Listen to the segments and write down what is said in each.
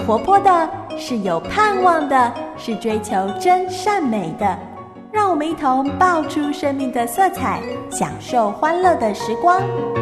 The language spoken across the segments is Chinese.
活泼的，是有盼望的，是追求真善美的。让我们一同爆出生命的色彩，享受欢乐的时光。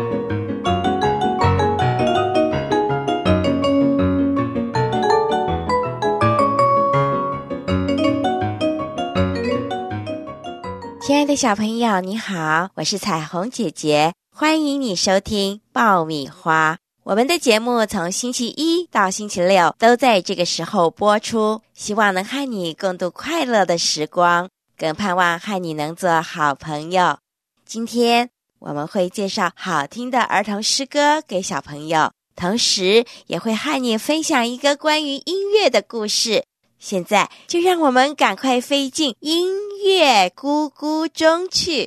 亲爱的小朋友，你好，我是彩虹姐姐，欢迎你收听爆米花。我们的节目从星期一到星期六都在这个时候播出，希望能和你共度快乐的时光，更盼望和你能做好朋友。今天我们会介绍好听的儿童诗歌给小朋友，同时也会和你分享一个关于音乐的故事。现在就让我们赶快飞进音乐咕咕中去。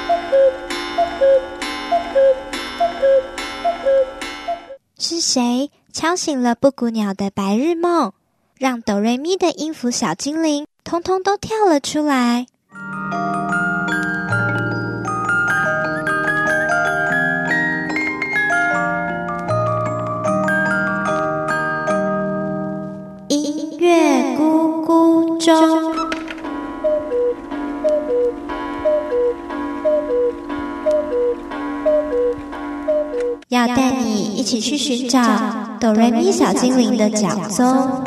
是谁敲醒了布谷鸟的白日梦，让哆瑞咪的音符小精灵通通都跳了出来？音乐咕咕钟，要带你一起去寻找哆瑞咪小精灵的脚踪。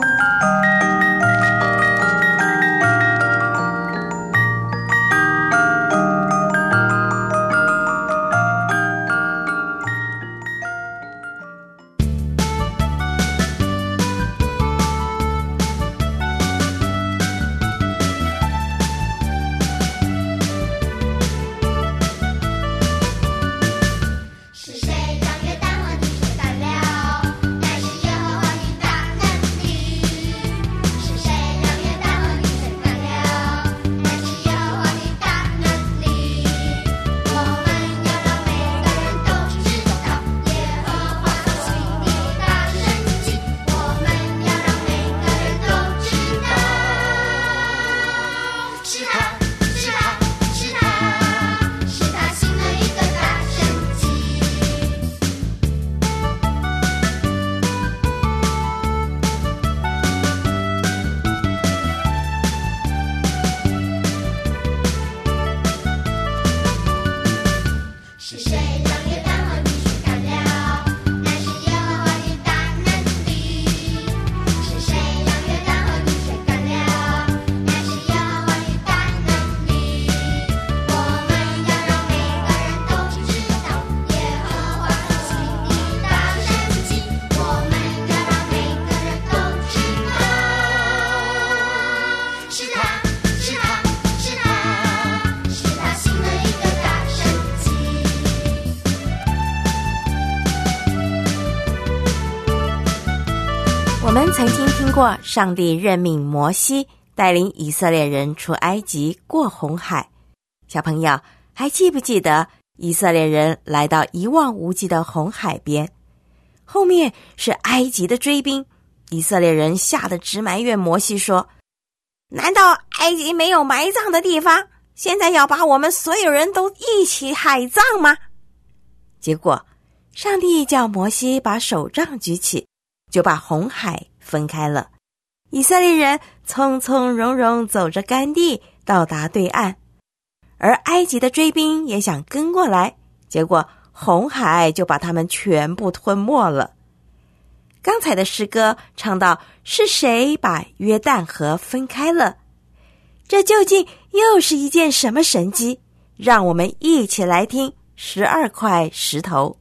我们曾经听过上帝任命摩西带领以色列人出埃及过红海。小朋友还记不记得以色列人来到一望无际的红海边，后面是埃及的追兵，以色列人吓得直埋怨摩西说，难道埃及没有埋葬的地方？现在要把我们所有人都一起海葬吗？结果上帝叫摩西把手杖举起，就把红海分开了。以色列人从从容容走着干地到达对岸，而埃及的追兵也想跟过来，结果红海就把他们全部吞没了。刚才的诗歌唱到，是谁把约旦河分开了？这究竟又是一件什么神迹？让我们一起来听12块石头。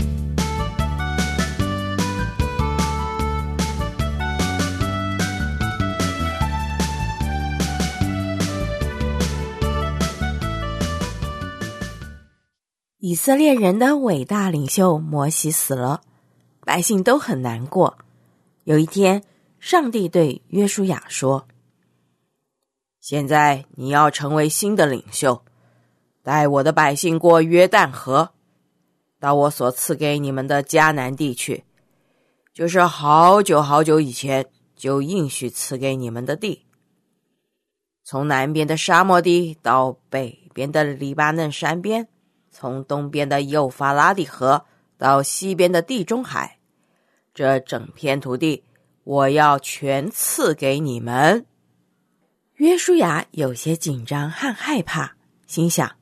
以色列人的伟大领袖摩西死了，百姓都很难过。有一天，上帝对约书亚说，现在你要成为新的领袖，带我的百姓过约旦河，到我所赐给你们的迦南地去，就是好久好久以前就应许赐给你们的地。从南边的沙漠地到北边的黎巴嫩山边，从东边的幼发拉底河到西边的地中海，这整片土地我要全赐给你们。约书亚有些紧张和害怕，心想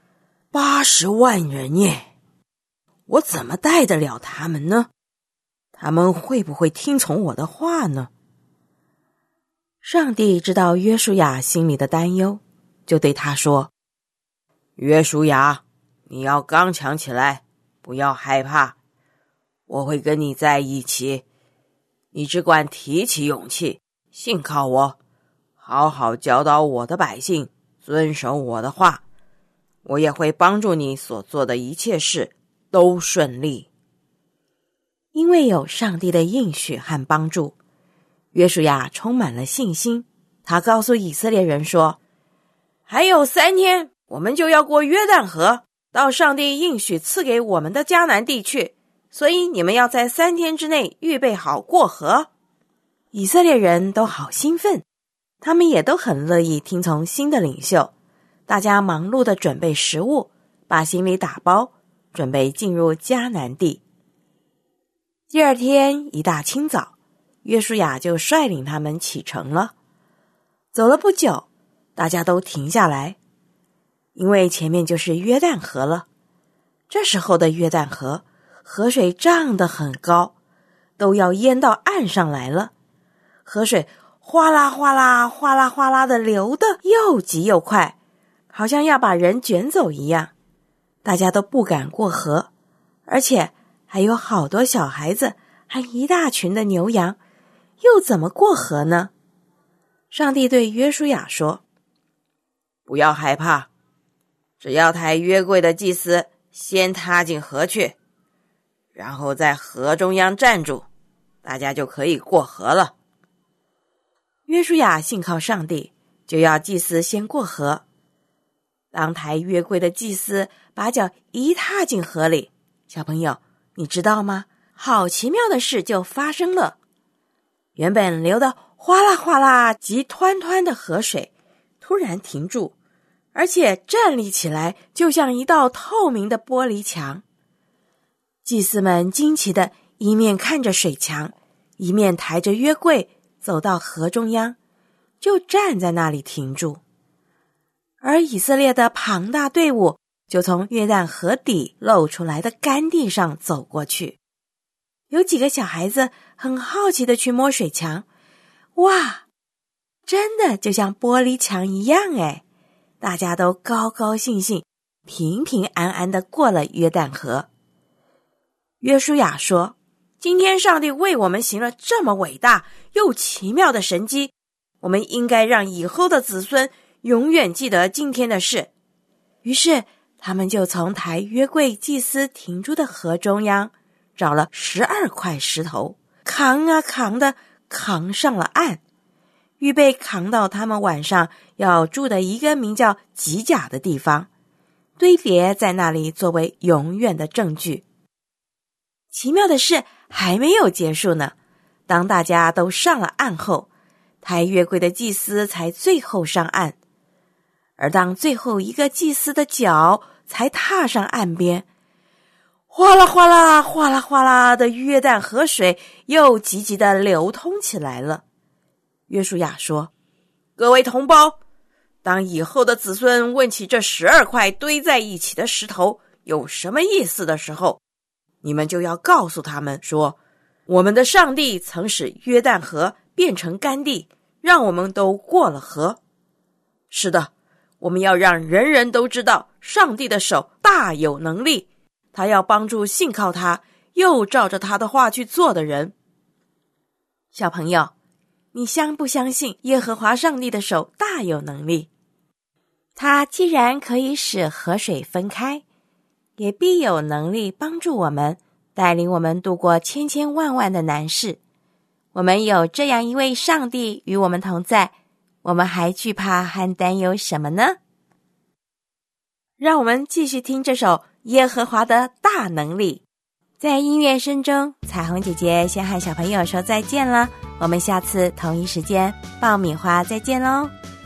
，80万人耶，我怎么带得了他们呢？他们会不会听从我的话呢？上帝知道约书亚心里的担忧，就对他说，约书亚，你要刚强起来，不要害怕，我会跟你在一起，你只管提起勇气，信靠我，好好教导我的百姓，遵守我的话，我也会帮助你所做的一切事都顺利。因为有上帝的应许和帮助，约书亚充满了信心。他告诉以色列人说，还有3天，我们就要过约旦河，到上帝应许赐给我们的迦南地去，所以你们要在3天之内预备好过河。以色列人都好兴奋，他们也都很乐意听从新的领袖。大家忙碌地准备食物，把行李打包，准备进入迦南地。第2天一大清早，约书亚就率领他们启程了。走了不久，大家都停下来，因为前面就是约旦河了。这时候的约旦河，河水涨得很高，都要淹到岸上来了。河水哗啦哗啦哗啦哗啦的流得又急又快，好像要把人卷走一样。大家都不敢过河，而且还有好多小孩子，还一大群的牛羊，又怎么过河呢？上帝对约书亚说，不要害怕，只要抬约柜的祭司先踏进河去，然后在河中央站住，大家就可以过河了。约书亚信靠上帝，就要祭司先过河。当抬约柜的祭司把脚一踏进河里，小朋友，你知道吗？好奇妙的事就发生了。原本流得哗啦哗啦急湍湍的河水突然停住，而且站立起来，就像一道透明的玻璃墙。祭司们惊奇的一面看着水墙，一面抬着约柜走到河中央，就站在那里停住。而以色列的庞大队伍就从约旦河底露出来的干地上走过去。有几个小孩子很好奇的去摸水墙，哇，真的就像玻璃墙一样诶！大家都高高兴兴、平平安安的过了约旦河。约书亚说，今天上帝为我们行了这么伟大又奇妙的神迹，我们应该让以后的子孙永远记得今天的事。于是他们就从抬约柜祭司停住的河中央找了12块石头，扛啊扛的扛上了岸，预备扛到他们晚上要住的一个名叫吉甲的地方，堆叠在那里作为永远的证据。奇妙的事还没有结束呢，当大家都上了岸后，抬约柜的祭司才最后上岸。而当最后一个祭司的脚才踏上岸边，哗啦哗啦哗啦哗啦的约旦河水又急急地流通起来了。约书亚说，各位同胞，当以后的子孙问起这12块堆在一起的石头有什么意思的时候，你们就要告诉他们说，我们的上帝曾使约旦河变成干地，让我们都过了河。是的，我们要让人人都知道上帝的手大有能力，他要帮助信靠他又照着他的话去做的人。小朋友，你相不相信耶和华上帝的手大有能力？他既然可以使河水分开，也必有能力帮助我们，带领我们度过千千万万的难事。我们有这样一位上帝与我们同在，我们还惧怕和担忧什么呢？让我们继续听这首耶和华的大能力。在音乐声中，彩虹姐姐先和小朋友说再见了，我们下次同一时间爆米花再见咯。